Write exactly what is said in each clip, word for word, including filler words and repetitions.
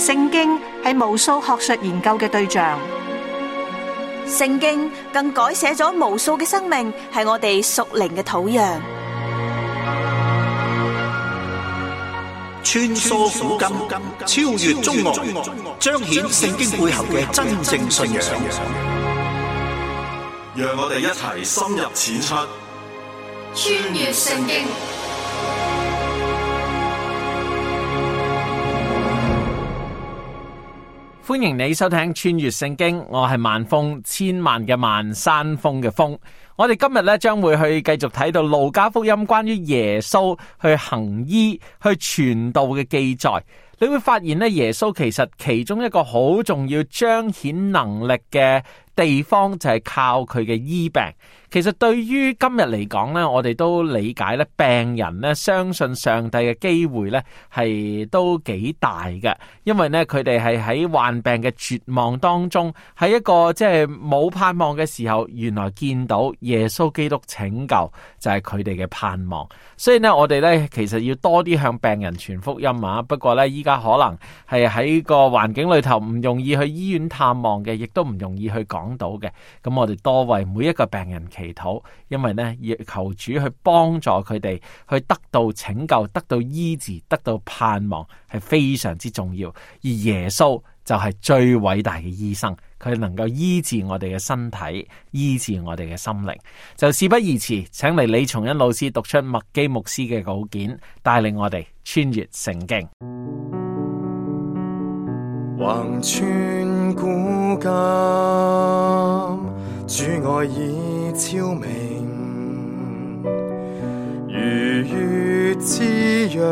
聖經係無數學術研究嘅對象， 聖經更改寫咗無數嘅生命，係我哋屬靈嘅土壤。 穿梭古今，超越中外，彰顯聖經背後嘅真正信仰。 讓我哋一齊深入淺出， 穿越聖經。 歡迎你收聽穿越聖經，我係萬峰，千萬嘅萬，山峰嘅峰。我哋今日咧將會去繼續睇到路加福音關於耶穌去行醫、去傳道嘅記載。你會發現咧，耶穌其實其中一個好重要彰顯能力嘅地方就係靠佢嘅醫病。其實對於今日嚟講咧，我哋都理解咧，病人咧相信上帝嘅機會咧係都幾大嘅，因為咧佢哋係喺患病嘅絕望當中，喺一個即係冇盼望嘅時候，原來見到耶穌基督拯救就係佢哋嘅盼望。所以咧，我哋咧其實要多啲向病人傳福音啊。不過咧，依家可能係喺個環境裏頭唔容易去醫院探望嘅，亦都唔容易去講到嘅。咁我哋多為每一個病人祈禱，因為咧要求主去幫助佢哋去得到拯救、得到醫治、得到盼望，係非常之重要。而耶穌就係最偉大嘅醫生，佢能夠醫治我哋嘅身體，醫治我哋嘅心靈。就事不宜遲，請嚟李松恩老師讀出麥基牧師嘅稿件，帶領我哋穿越聖經。 橫穿古今，主愛已超明，如月之約，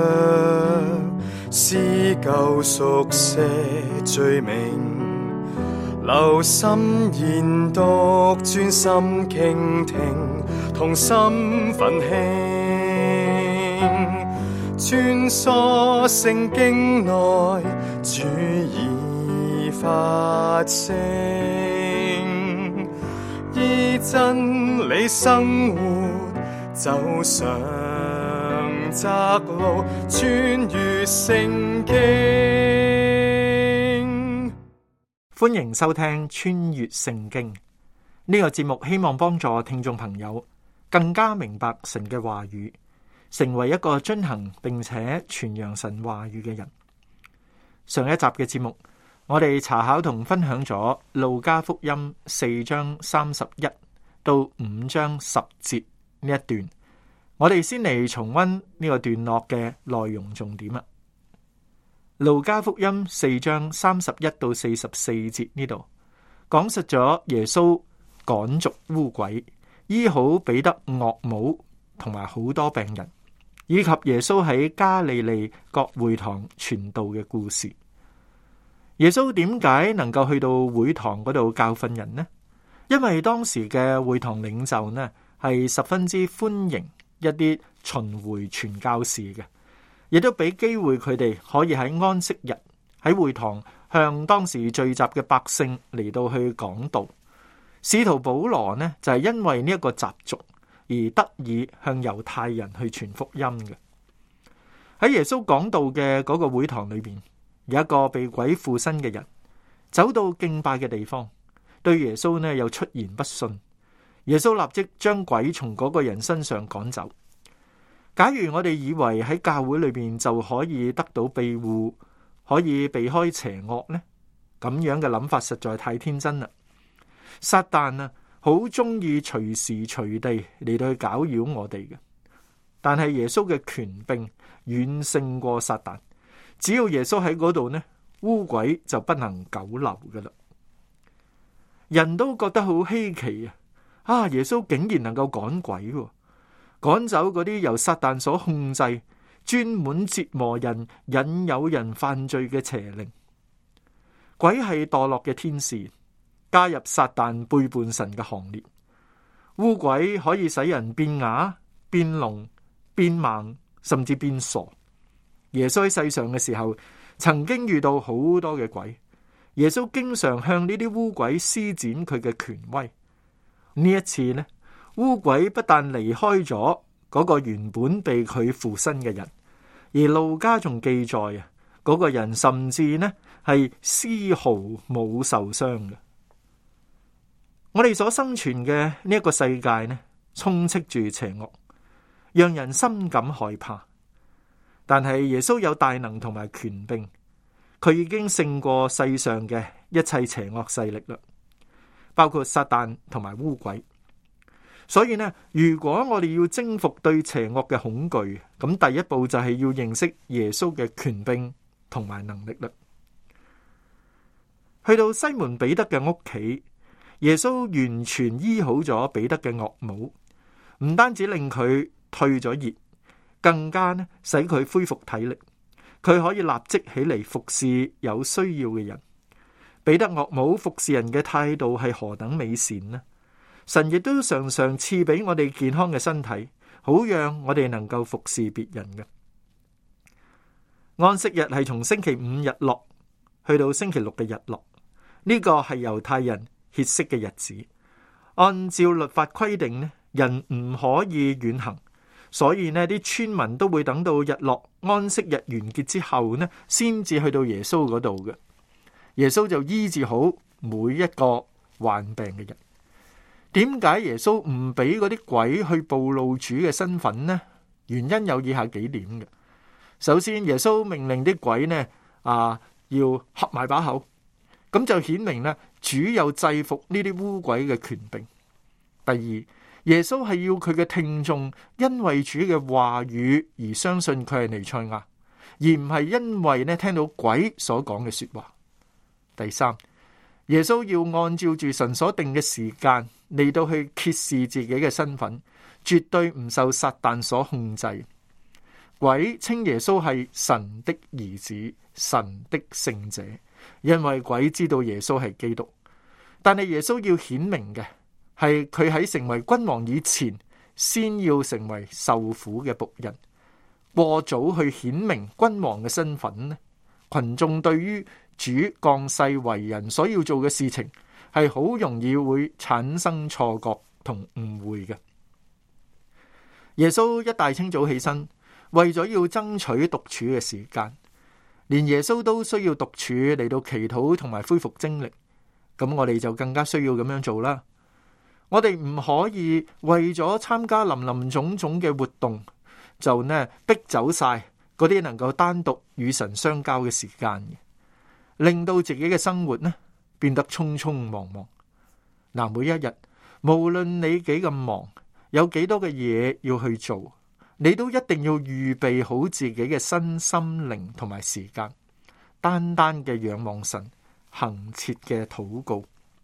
撕救贖些罪名，留心研讀，專心傾聽，同心奮興，穿梭聖經內，主已發聲，依真理生活，走上窄路，穿越聖經。 歡迎收聽穿越聖經呢個節目，希望幫助聽眾朋友更加明白神嘅話語，成為一個遵行並且傳揚神話語嘅人。上一集嘅節目，我哋查考同分享咗路加福音四章三十一到五章十節呢一段，我哋先嚟重溫呢個段落嘅內容重點啊。路加福音四章三十一到四十四節呢度講述咗耶穌趕逐污鬼、醫好彼得岳母同埋好多病人，以及耶穌喺加利利各會堂傳道嘅故事。耶穌點解能夠去到會堂嗰度教訓人呢？因為當時嘅會堂領袖呢係十分之歡迎一啲巡迴傳教士嘅，亦都俾機會佢哋可以喺安息日喺會堂向當時聚集嘅百姓嚟到去講道。使徒保羅呢就係因為呢一個習俗而得以向猶太人去傳福音嘅。喺耶穌講道嘅嗰個會堂裏邊，有一個被鬼附身嘅人走到敬拜嘅地方，對耶穌呢又出言不遜。耶穌立即將鬼從嗰個人身上趕走。假如我哋以為喺教會裏邊就可以得到庇護，可以避開邪惡呢，咁樣嘅諗法實在太天真啦。撒旦啊，好中意隨時隨地嚟到去攪擾我哋嘅，但係耶穌嘅權柄遠勝過撒旦。只要耶穌喺嗰度呢，污鬼就不能久留噶啦。人都覺得好稀奇啊！啊，耶穌竟然能夠趕鬼，趕走嗰啲由撒旦所控制、專門折磨人、引誘人犯罪嘅邪靈。鬼係墮落嘅天使，加入撒旦背叛神嘅行列。污鬼可以使人變啞、變聾、變盲，甚至變傻。耶穌喺世上嘅時候，曾經遇到好多嘅鬼。耶穌經常向呢啲污鬼施展佢嘅權威。呢一次呢，污鬼不但離開咗嗰個原本被佢附身嘅人，而路加仲記載啊， 嗰個人甚至呢係絲毫冇受傷嘅。我哋所生存嘅呢一個世界呢，充斥住邪惡，讓人深感害怕。但係耶穌有大能同埋權柄，佢已經勝過世上嘅一切邪惡勢力啦，包括撒旦同埋污鬼。所以呢，如果我哋要征服對邪惡嘅恐懼，咁第一步就係要認識耶穌嘅權柄同埋能力啦。去到西門彼得嘅屋企，耶穌完全醫好咗彼得嘅岳母，唔單止令佢退咗熱，更加呢使佢恢復體力，佢可以立即起嚟服侍有需要嘅人。彼得岳母服侍人嘅態度係何等美善呢？神亦都常常賜俾我哋健康嘅身體，好讓我哋能夠服侍別人嘅。安息日係從星期五日落去到星期六嘅日落，呢個係猶太人歇息嘅日子。按照律法規定呢，人唔可以遠行，所以呢啲村民都會等到日落安息日完結之後呢，先至去到耶穌嗰度嘅。耶穌就醫治好每一個患病嘅人。點解耶穌唔俾嗰啲鬼去暴露主嘅身份呢？原因有以下幾點嘅。首先，耶穌命令啲鬼呢啊要合埋把口，咁就顯明呢主有制服呢啲污鬼嘅權柄。第二，耶穌係要佢嘅聽眾因為主嘅話語而相信佢係彌賽亞，而唔係因為呢聽到鬼所講嘅說話。第三，耶穌要按照住神所定嘅時間嚟到去揭示自己嘅身份，絕對唔受撒旦所控制。鬼稱耶穌係神的兒子、神的聖者，因為鬼知道耶穌係基督。但係耶穌要顯明嘅係佢喺成為君王以前，先要成為受苦嘅僕人。過早去顯明君王嘅身份呢，群眾對於主降世為人所要做嘅事情係好容易會產生錯覺同誤會嘅。耶穌一大清早起身，為咗要爭取獨處嘅時間，連耶穌都需要獨處嚟到祈禱同埋恢復精力，咁我哋就更加需要咁樣做啦。我哋唔可以為咗參加林林總總嘅活動，就呢逼走晒嗰啲能夠單獨與神相交嘅時間，令到自己嘅生活呢變得匆匆忙忙。嗱，每一日無論你幾咁忙，有幾多嘅嘢要去做，你都一定要預備好自己嘅身心靈同埋時間，單單嘅仰望神，恆切嘅禱告。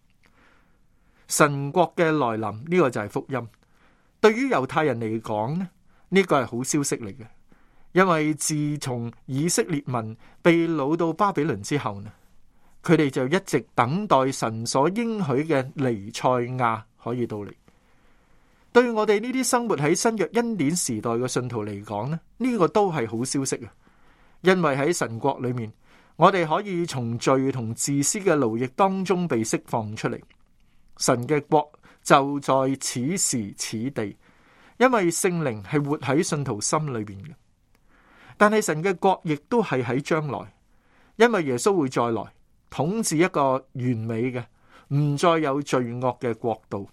神國嘅來臨，呢個就係福音。對於猶太人嚟講呢，呢個係好消息嚟嘅，因為自從以色列民被擄到巴比倫之後呢，佢哋就一直等待神所應許嘅彌賽亞可以到嚟。對我哋呢啲生活喺新約恩典時代嘅信徒嚟講呢，呢個都係好消息啊！因為喺神國裏面，我哋可以從罪同自私嘅奴役當中被釋放出嚟。神嘅國就在此時此地，因為聖靈係活喺信徒心裏邊嘅。但係神嘅國亦都係喺將來，因為耶穌會再來統治一個完美嘅，唔再有罪惡嘅國度。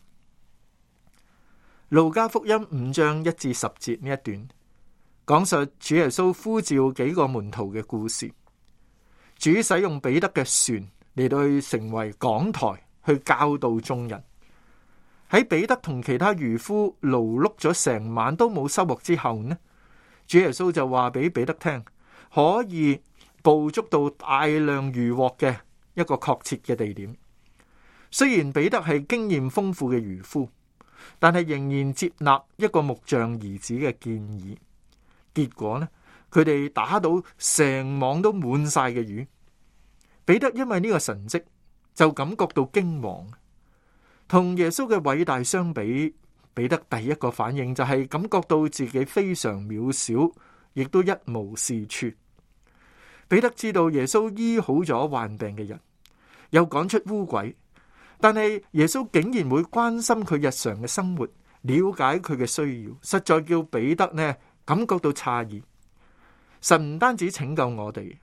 路加福音五章一至十節呢一段講述主耶穌呼召幾個門徒嘅故事。主使用彼得嘅船嚟到去成為講台，去教導眾人。喺彼得同其他漁夫勞碌咗成晚都冇收穫之後呢，主耶穌就話俾彼得聽，可以捕捉到大量漁獲嘅一個確切嘅地點。雖然彼得係經驗豐富嘅漁夫，但係仍然接納一個木匠兒子嘅建議。結果呢，佢哋打到成網都滿晒嘅魚。彼得因為呢個神蹟就感覺到驚惶。同耶穌嘅偉大相比，彼得第一個反應就係感覺到自己非常渺小，亦都一無是處。彼得知道耶穌醫好咗患病嘅人，又趕出污鬼，但係耶穌竟然會關心佢日常嘅生活，了解佢嘅需要，實在叫彼得呢感覺到詫異。神唔單止拯救我哋，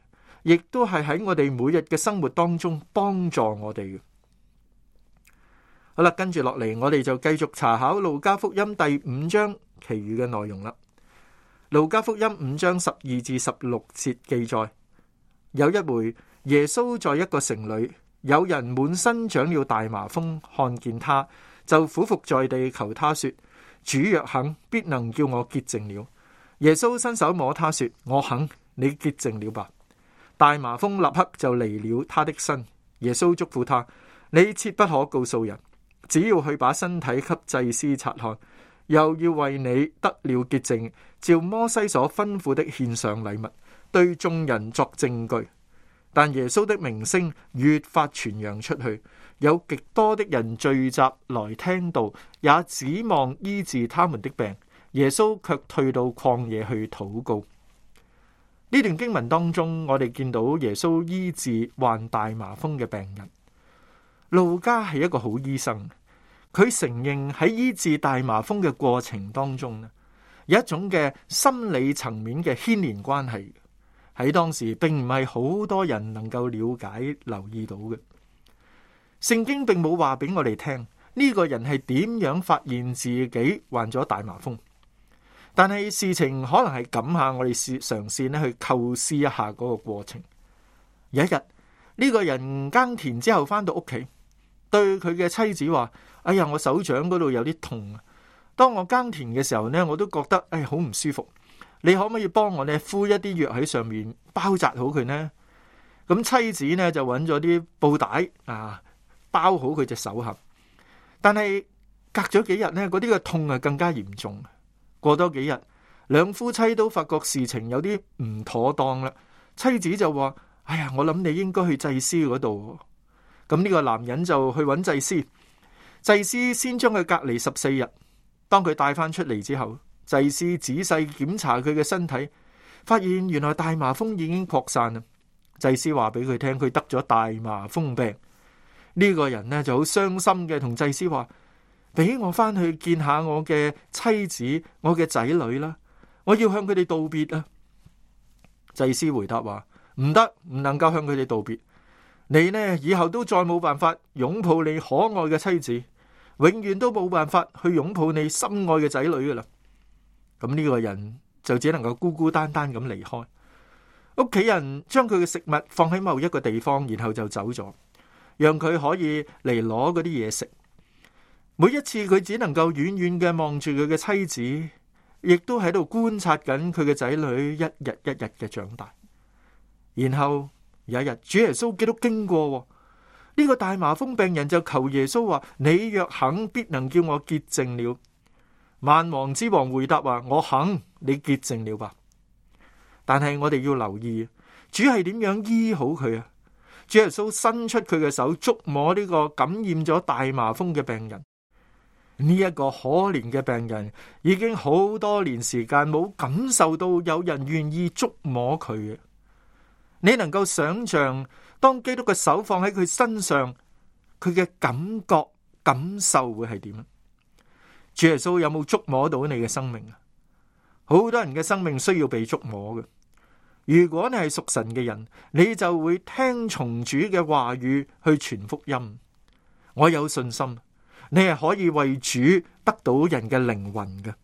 亦都係喺我哋每日嘅生活當中幫助我哋嘅。好啦，跟住落嚟，我哋就繼續查考路加福音第五章其餘嘅內容啦。路加福音五章十二至十六節記載，有一回耶穌在一個城裏，有人滿身長了大麻風，看見他就俯伏在地求他說：主若肯，必能叫我潔淨了。耶穌伸手摸他說：我肯，你潔淨了吧。大麻風立刻就離了他的身。耶穌囑咐他：你切不可告訴人，只要去把身體給祭司察看，又要為你得了潔淨，照摩西所吩咐的獻上禮物，對眾人作證據。但耶穌的名聲越發傳揚出去，有極多的人聚集來聽道，也指望醫治他們的病。耶穌卻退到曠野去禱告。呢段經文當中，我哋見到耶穌醫治患大麻風嘅病人。路加係一個好醫生，佢承認喺醫治大麻風嘅過程當中呢，有一種嘅心理層面嘅牽連關係，喺當時並唔係好多人能夠了解留意到嘅。聖經並冇話俾我哋聽呢個人係點樣發現自己患咗大麻風，但係事情可能係咁下，我哋試嘗試咧去構思一下嗰個過程。有一日，呢個人耕田之後翻到屋企，對佢嘅妻子話：哎呀，我手掌嗰度有啲痛啊！當我耕田嘅時候呢，我都覺得誒好唔舒服。你可唔可以幫我呢敷一啲藥喺上面包紮好佢呢？咁妻子呢就揾咗啲布帶啊，包好佢隻手合。但係隔咗幾日呢，嗰啲嘅痛啊更加嚴重。過多幾日，兩夫妻都發覺事情有啲唔妥當啦。妻子就話：哎呀，我諗你應該去祭司嗰度。咁呢個男人就去揾祭司，祭司先將佢隔離十四日。當佢帶翻出嚟之後，祭司仔細檢查佢嘅身體，發現原來大麻風已經擴散啦。祭司話俾佢聽，佢得咗大麻風病。呢個人呢就好傷心嘅，同祭司話：俾我翻去見下我嘅妻子、我嘅仔女啦，我要向佢哋道別啊！祭司回答話：唔得，唔能夠向佢哋道別。你呢以後都再冇辦法擁抱你可愛嘅妻子，永遠都冇辦法去擁抱你心愛嘅仔女噶啦。咁呢個人就只能夠孤孤單單咁離開。屋企人將佢嘅食物放喺某一個地方，然後就走咗，讓佢可以嚟攞嗰啲嘢食。每一次佢只能夠遠遠嘅望住佢嘅妻子，亦都喺度觀察緊佢嘅仔女一日一日嘅長大。然後有一日，主耶穌基督經過，呢個大麻風病人就求耶穌話：你若肯，必能叫我潔淨了。萬王之王回答話：我肯，你潔淨了吧。但係我哋要留意，主係點樣醫好佢啊？主耶穌伸出佢嘅手，觸摸呢個感染咗大麻風嘅病人。呢一個可憐嘅病人已經好多年時間冇感受到有人願意觸摸佢嘅。你能夠想象當基督嘅手放喺佢身上，佢嘅感覺感受會係點啊？主耶穌有冇觸摸到你嘅生命啊？好多人嘅生命需要被觸摸嘅。如果你係屬神嘅人，你就會聽從主嘅話語去傳福音。我有信心，你係可以為主得到人嘅靈魂嘅。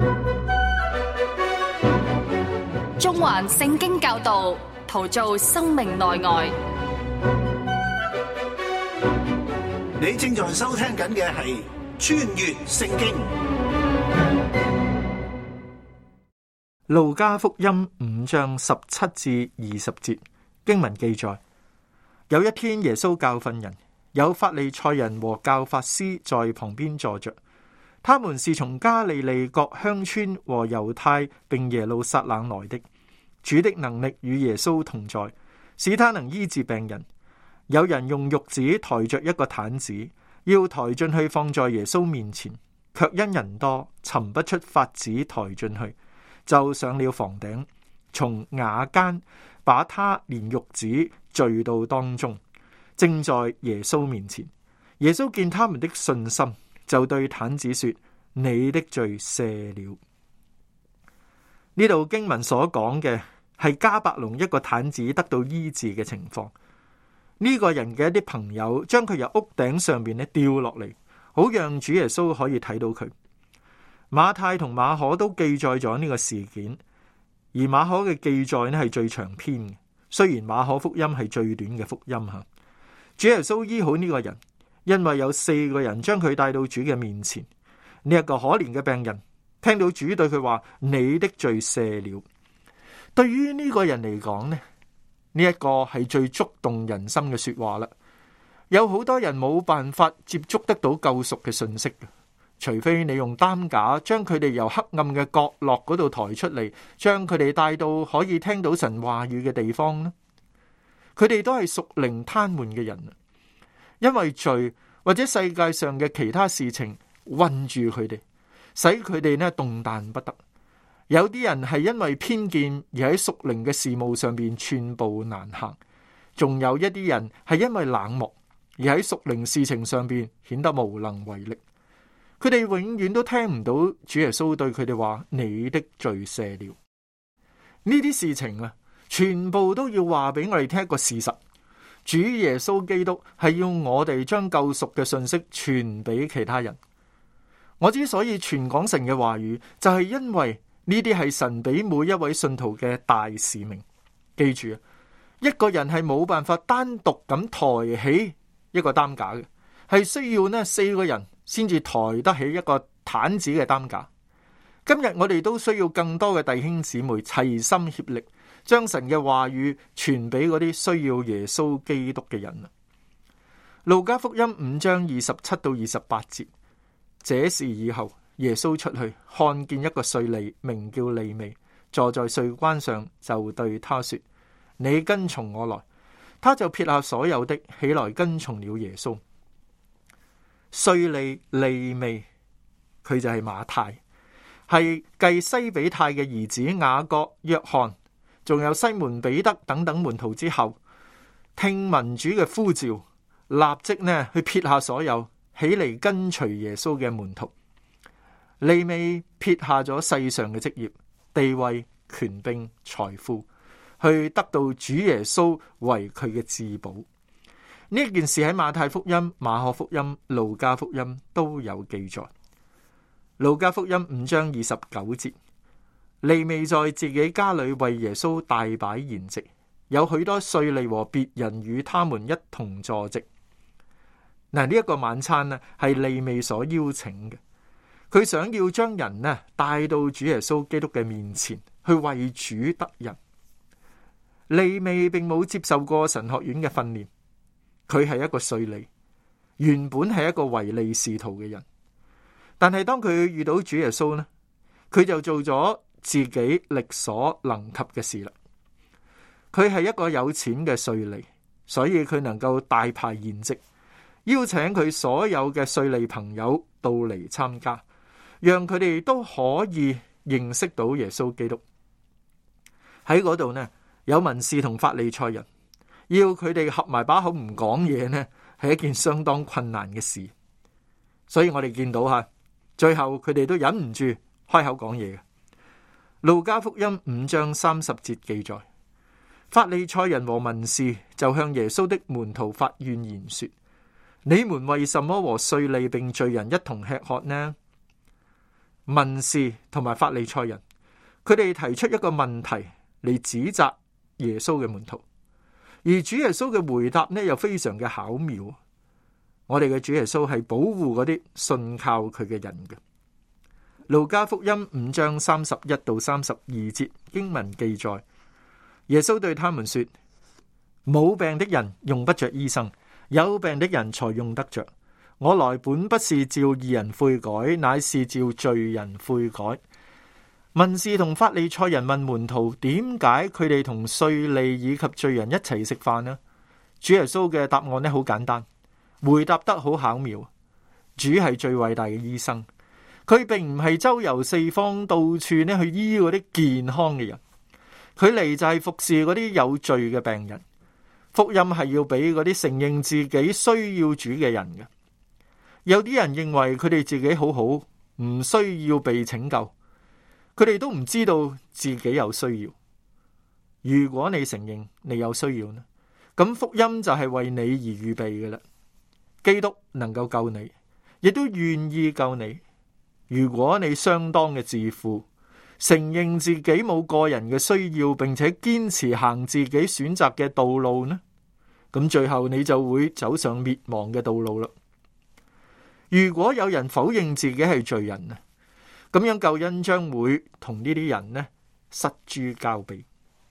中環聖經教導，陶造生命內外。 你正在收聽緊嘅係穿越聖經。 路加福音五章十七至二十節經文記載，有一天耶穌教訓人，有法利賽人和教法師在旁邊坐着，他們是從加利利各鄉村和猶太並耶路撒冷來的。主的能力與耶穌同在，使他能醫治病人。有人用褥子抬着一個毯子，要抬進去放在耶穌面前，卻因人多，尋不出法子抬進去，就上了房頂，從瓦間把他連褥子墜到當中，正在耶穌面前。耶穌見他們的信心，就對毯子說：你的罪赦了。呢度經文所講嘅係迦百農一個癱子得到醫治嘅情況。呢個人嘅一啲朋友將佢由屋頂上邊咧掉落嚟，好讓主耶穌可以睇到佢。馬太同馬可都記載咗呢個事件，而馬可嘅記載咧係最長篇嘅，雖然馬可福音係最短嘅福音吓。主耶穌醫好呢個人，因為有四個人將佢帶到主嘅面前。呢一個可憐嘅病人聽到主對佢話：你的罪赦了。對於呢個人嚟講呢，呢一個係最觸動人心嘅說話啦。有好多人冇辦法接觸得到救贖嘅信息嘅，除非你用擔架將佢哋由黑暗嘅角落嗰度抬出嚟，將佢哋帶到可以聽到神話語嘅地方呢。佢哋都係屬靈癱瘓嘅人，因為罪或者世界上嘅其他事情困住佢哋，使佢哋呢動彈不得。有啲人係因為偏見而喺屬靈嘅事務上邊寸步難行，仲有一啲人係因為冷漠而喺屬靈事情上邊顯得無能為力。佢哋永遠都聽唔到主耶穌對佢哋話：你的罪赦了。呢啲事情啊，全部都要話俾我哋聽一個事實：主耶穌基督係要我哋將救贖嘅信息傳俾其他人。我之所以傳講神嘅話語，就係因為呢啲係神俾每一位信徒嘅大使命。記住啊，一個人係冇辦法單獨咁抬起一個擔架嘅，係需要呢四個人先至抬得起一個癱子嘅擔架。今日我哋都需要更多嘅弟兄姊妹齊心協力，將神嘅話語傳俾嗰啲需要耶穌基督嘅人。路加福音五章二十七到二十八節，這事以後，耶穌出去，看見一個稅吏，名叫利未，坐在稅關上，就對他說：你跟從我來。他就撇下所有的，起來跟從了耶穌。稅吏利未，佢就係馬太，係繼西比泰嘅兒子雅各、約翰，仲有西門彼得等等門徒之後，聽聞主嘅呼召，立即呢去撇下所有，起嚟跟隨耶穌嘅門徒。利未撇下咗世上嘅職業、地位、權柄、財富，去得到主耶穌為佢嘅至寶。呢件事喺馬太福音、馬可福音、路加福音都有記載。路加福音五章二十九節，利未在自己家裏為耶穌大擺筵席，有許多稅吏和別人與他們一同坐席。嗱，呢一個晚餐呢係利未所邀請嘅。佢想要將人呢帶到主耶穌基督嘅面前，去為主得人。利未並冇接受過神學院嘅訓練，佢係一個稅吏，原本係一個唯利是圖嘅人。但係當佢遇到主耶穌呢，佢就做咗自己力所能及嘅事啦。佢係一個有錢嘅稅吏，所以佢能夠大排筵席，邀請佢所有嘅稅吏朋友到嚟參加，讓佢哋都可以認識到耶穌基督。喺嗰度呢，有文士同法利賽人，要佢哋合埋把口唔講嘢呢，係一件相當困難嘅事。所以我哋見到吓，最後佢哋都忍唔住開口講嘢嘅。路加福音五章三十節記載，法利賽人和文士就向耶穌的門徒發怨言說：你們為什麼和稅吏並罪人一同吃喝呢？文士同埋法利賽人，佢哋提出一個問題嚟指責耶穌嘅門徒，而主耶穌嘅回答呢又非常嘅巧妙。我哋嘅主耶穌係保護嗰啲信靠佢嘅人嘅。路加福音五章三十一到三十二節經文記載，耶穌對他們說：冇病的人用不着醫生，有病的人才用得着。我來本不是召義人悔改，乃是召罪人悔改。文士同法利賽人問門徒，點解佢哋同稅吏以及罪人一齊食飯呢？主耶穌嘅答案呢好簡單，回答得好巧妙。主係最偉大嘅醫生，佢並唔係周遊四方，到處呢去醫嗰啲健康嘅人，佢嚟就係服侍嗰啲有罪嘅病人。福音係要俾嗰啲承認自己需要主嘅人嘅。有啲人認為佢哋自己好好，唔需要被拯救，佢哋都唔知道自己有需要。 如果你承認你有需要呢，咁福音就係為你而預備嘅啦。基督能夠救你，亦都願意救你。如果你相當嘅自負，承認自己冇個人嘅需要，並且堅持行自己選擇嘅道路呢，咁最後你就會走上滅亡嘅道路啦。如果有人否認自己係罪人啊，咁樣救恩將會同呢啲人呢失諸交臂。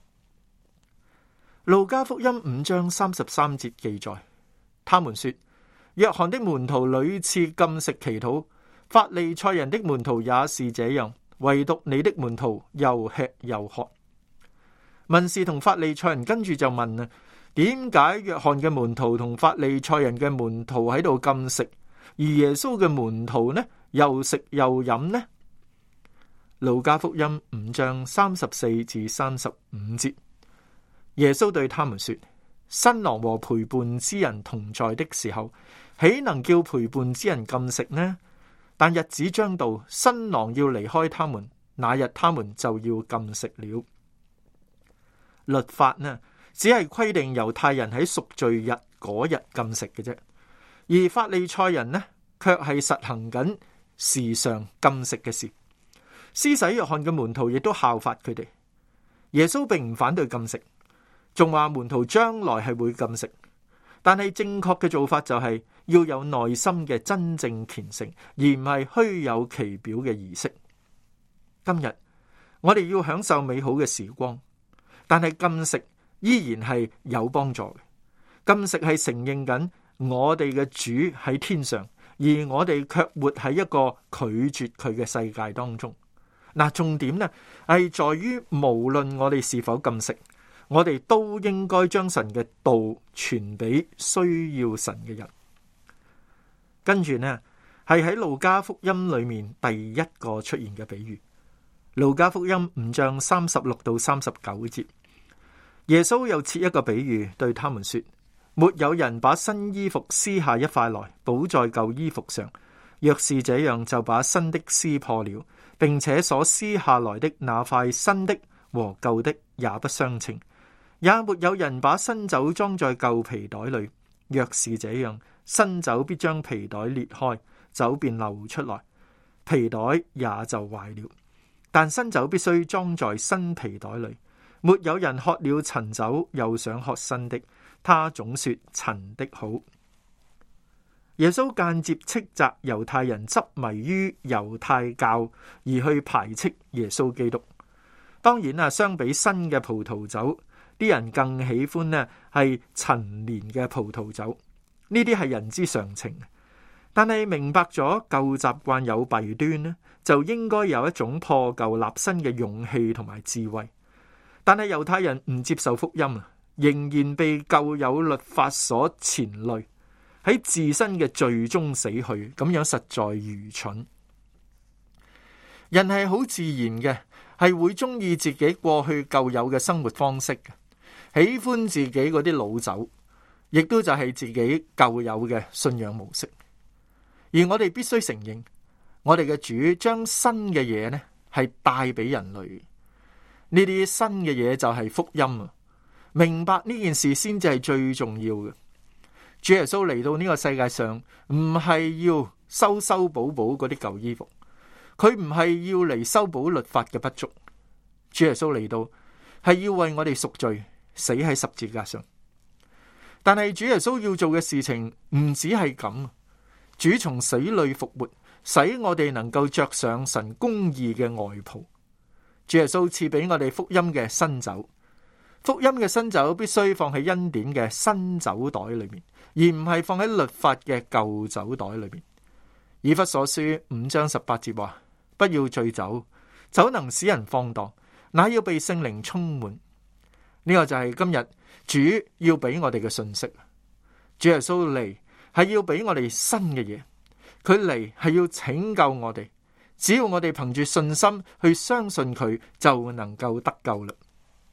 路加福音五章三十三節記載，他們說，約翰的門徒屢次禁食祈禱，法利賽人的門徒也是這樣，唯獨你的門徒又吃又喝。文士同法利賽人跟住就問啊，點解約翰嘅門徒同法利賽人嘅門徒喺度禁食，而耶穌嘅門徒呢又食又飲呢？路加福音五章三十四至三十五節，耶穌對他們說，新郎和陪伴之人同在的時候，豈能叫陪伴之人禁食呢？但日子將到，新郎要離開他們，那日他們就要禁食了。律法呢，只係規定猶太人喺贖罪日嗰日禁食嘅啫，而法利賽人呢，卻係實行緊時常禁食嘅事。施洗約翰嘅門徒亦都效法佢哋。耶穌並唔反對禁食，仲話門徒將來係會禁食，但係正確嘅做法就係要有內心嘅真正虔誠，而唔係虛有其表嘅儀式。今日我哋要享受美好嘅時光，但係禁食依然係有幫助嘅。禁食係承認緊我哋嘅主喺天上，而我哋卻活喺一個拒絕佢嘅世界當中。嗱，重點呢係在於，無論我哋是否禁食，我哋都應該將神嘅道傳俾需要神嘅人。跟住呢係喺路加福音裏面第一個出現嘅比喻。路加福音五章三十六到三十九節，耶穌又設一個比喻對他們說，沒有人把新衣服撕下一塊來補在舊衣服上，若是這樣，就把新的撕破了，並且所撕下來的那塊新的和舊的也不相稱。也沒有人把新酒裝在舊皮袋裏，若是這樣，新酒必將皮袋裂開，酒便流出來，皮袋也就壞了。但新酒必須裝在新皮袋裏。沒有人喝了陳酒又想喝新的，他總說陳的好。耶穌間接斥責猶太人執迷於猶太教而去排斥耶穌基督。當然啊，相比新嘅葡萄酒，啲人更喜歡呢係陳年嘅葡萄酒。呢啲係人之常情。但係明白咗舊習慣有弊端呢，就應該有一種破舊立新嘅勇氣同埋智慧。但係猶太人唔接受福音啊，仍然被舊有律法所纏累，喺自身嘅罪中死去，咁樣實在愚蠢。人係好自然嘅，係會中意自己過去舊有嘅生活方式嘅，喜歡自己嗰啲老酒，亦都就係自己舊有嘅信仰模式。而我哋必須承認，我哋嘅主將新嘅嘢呢係帶俾人類。呢啲新嘅嘢就係福音啊！明白呢件事先至係最重要嘅。主耶穌嚟到呢個世界上，唔係要修修補補嗰啲舊衣服，佢唔係要嚟修補律法嘅不足。主耶穌嚟到係要為我哋贖罪，死喺十字架上。但係主耶穌要做嘅事情唔止係咁，主從死裏復活，使我哋能夠着上神公義嘅外袍。主耶穌賜俾我哋福音嘅新酒，福音嘅新酒必須放喺恩典嘅新酒袋裏面，而唔係放喺律法嘅舊酒袋裏面。以弗所書五章十八節話：不要醉酒，酒能使人放蕩，乃要被聖靈充滿。呢、這個就係今日主要俾我哋嘅信息。主耶穌嚟係要俾我哋新嘅嘢，佢嚟係要拯救我哋。只要我哋憑住信心去相信佢，就能夠得救啦。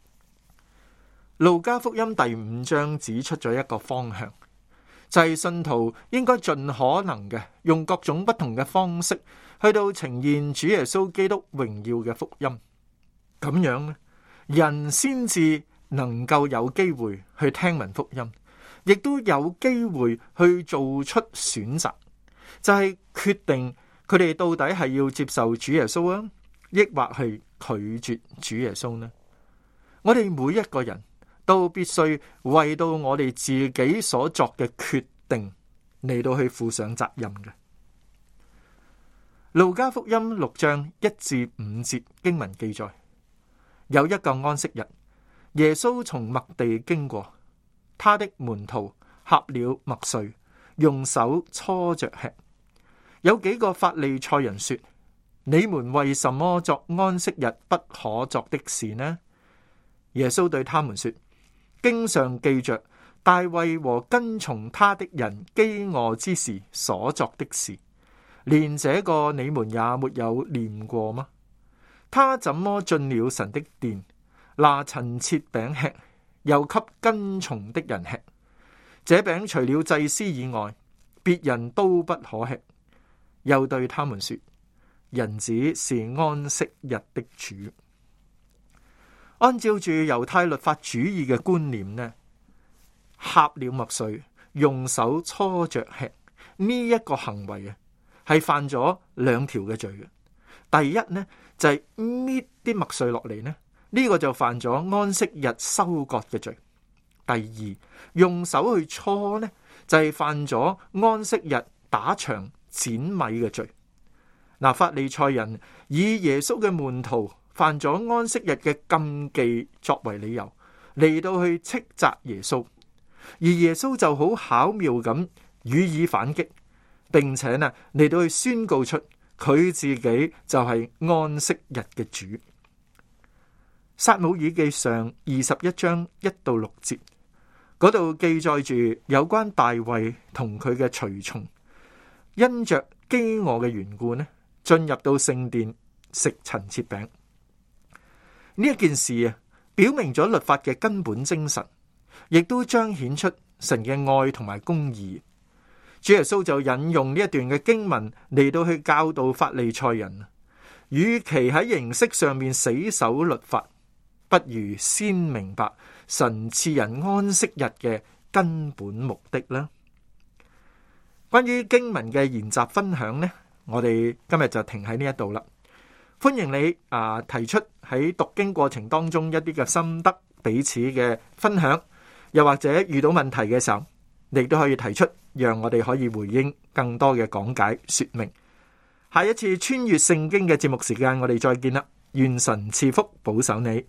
路加福音第五章指出咗一個方向，就係信徒應該盡可能嘅用各種不同嘅方式去到呈現主耶穌基督榮耀嘅福音。咁樣呢， 人先至能夠有機會去聽聞福音，亦都有機會去做出選擇，就係決定佢哋到底係要接受主耶穌啊，抑或係拒絕主耶穌呢？我哋每一個人都必須為到我哋自己所作嘅決定嚟到去負上責任嘅。路加福音六章一至五節經文記載，有一個安息日，耶穌從麥地經過，他的門徒掐了麥穗，用手搓着吃。有幾個法利賽人說：你們為什麼作安息日不可作的事呢？耶穌對他們說：經上記着大衛和跟從他的人飢餓之時所作的事，連這個你們也沒有念過嗎？他怎麼進了神的殿，拿陳設餅吃，又給跟從的人吃？這餅除了祭司以外，別人都不可吃。又對他們說：人子是安息日的主。按照住猶太律法主義嘅觀念呢，掐了麥穗，用手搓着吃呢一個行為啊，係犯咗兩條嘅罪嘅。第一呢就係搣啲麥穗落嚟呢，呢、這個就犯咗安息日收割嘅罪。第二，用手去搓呢，就係、是、犯咗安息日打場剪米嘅罪。嗱，法利賽人以耶穌嘅門徒犯咗安息日嘅禁忌作為理由，嚟到去斥責耶穌，而耶穌就好巧妙咁予以反擊，並且呢嚟到去宣告出佢自己就係安息日嘅主。撒母耳記上二十一章一到六節嗰度記載住有關大衛同佢嘅隨從，因着飢餓嘅緣故呢，進入到聖殿食陳設餅。呢一件事啊，表明咗律法嘅根本精神，亦都彰顯出神嘅愛同埋公義。主耶穌就引用呢一段嘅經文嚟到去教導法利賽人，與其喺形式上面死守律法，不如先明白神賜人安息日嘅根本目的啦。關於經文嘅研習分享呢，我哋今日就停喺呢一度啦。歡迎你啊提出喺讀經過程當中一啲嘅心得，彼此嘅分享，又或者遇到問題嘅時候，你都可以提出，讓我哋可以回應更多嘅講解說明。下一次穿越聖經嘅節目時間，我哋再見啦！願神賜福保守你。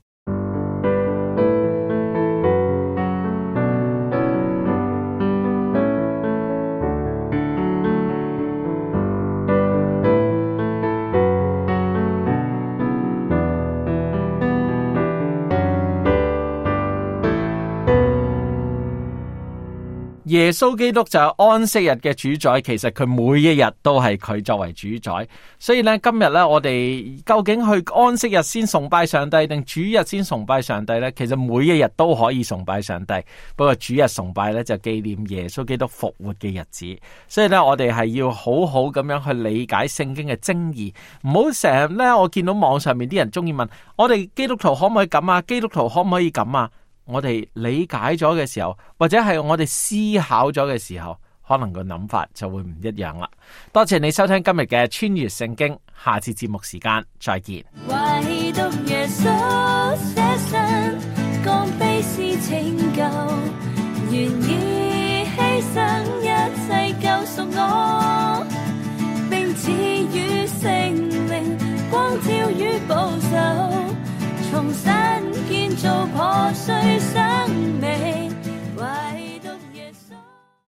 耶穌基督就係安息日嘅主宰，其實佢每一日都係佢作為主宰，所以咧今日咧我哋究竟去安息日先崇拜上帝定主日先崇拜上帝咧？其實每一日都可以崇拜上帝，不過主日崇拜咧就紀念耶穌基督復活嘅日子，所以咧我哋係要好好咁樣去理解聖經嘅精義，唔好成日咧我見到網上面啲人中意問我哋基督徒可唔可以咁啊？基督徒可唔可以咁啊？我哋理解咗嘅時候，或者係我哋思考咗嘅時候，可能個諗法就會唔一樣啦。多謝你收聽今日嘅穿越聖經，下次節目時間再見。 唯獨耶穌捨身，降卑是拯救，願意犧牲一切救贖我，並賜予聖靈光照與保守，重新建造破碎身。